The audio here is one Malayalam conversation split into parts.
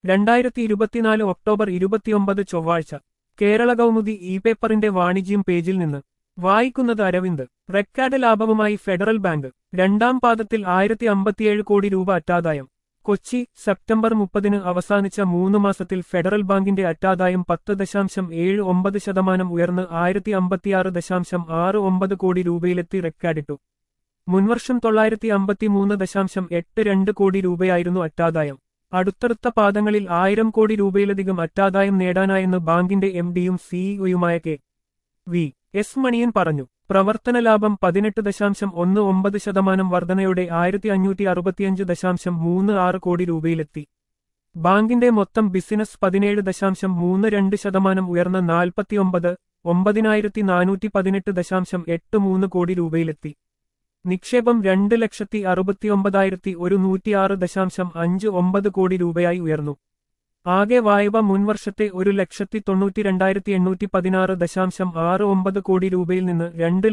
2024 ഒക്ടോബർ 29 ചൊവ്വാഴ്ച കേരള കൗമുദി ഇ പേപ്പറിന്റെ വാണിജ്യം പേജിൽ നിന്ന് വായിക്കുന്നത് അരവിന്ദ്. റെക്കാർഡ് ലാഭവുമായി ഫെഡറൽ ബാങ്ക്. രണ്ടാം പാദത്തിൽ 1057 കോടി രൂപ അറ്റാദായം. കൊച്ചി. സെപ്റ്റംബർ 30 അവസാനിച്ച 3 മാസത്തിൽ ഫെഡറൽ ബാങ്കിന്റെ അറ്റാദായം 10.79% ഉയർന്ന് 1056.69 കോടി രൂപയിലെത്തി റെക്കാർഡിട്ടു. മുൻവർഷം 953.82 കോടി രൂപയായിരുന്നു അറ്റാദായം. അടുത്തടുത്ത പാദങ്ങളിൽ 1000 കോടി രൂപയിലധികം അറ്റാദായം നേടാനായെന്ന് ബാങ്കിന്റെ എംഡിയും സിഇഒയുമായ കെ. വി. എസ്. മണിയൻ പറഞ്ഞു. പ്രവർത്തന ലാഭം 18.19% വർധനയോടെ 1565.36 കോടി രൂപയിലെത്തി. ബാങ്കിന്റെ മൊത്തം ബിസിനസ് 17.32% ഉയർന്ന് 49,9418.83 കോടി രൂപയിലെത്തി. നിക്ഷേപം 2,69,106.59 കോടി രൂപയായി ഉയർന്നു. ആകെ വായ്പ മുൻവർഷത്തെ 1,92,816.69 കോടി രൂപയിൽ നിന്ന്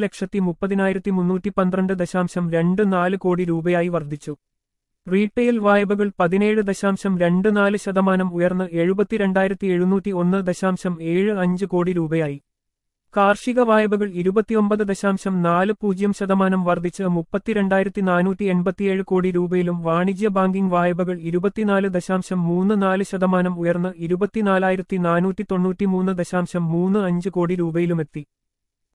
2,30,312.24 കോടി രൂപയായി വർദ്ധിച്ചു. റീറ്റെയിൽ വായ്പകൾ 17.24% ഉയർന്ന് 72,701.75 കോടി രൂപയായി. കാർഷിക വായ്പകൾ 29.40% വർദ്ധിച്ച് 32,487 കോടി രൂപയിലും വാണിജ്യ ബാങ്കിംഗ് വായ്പകൾ 24.34% ഉയർന്ന് 24,493.35 കോടി രൂപയിലുമെത്തി.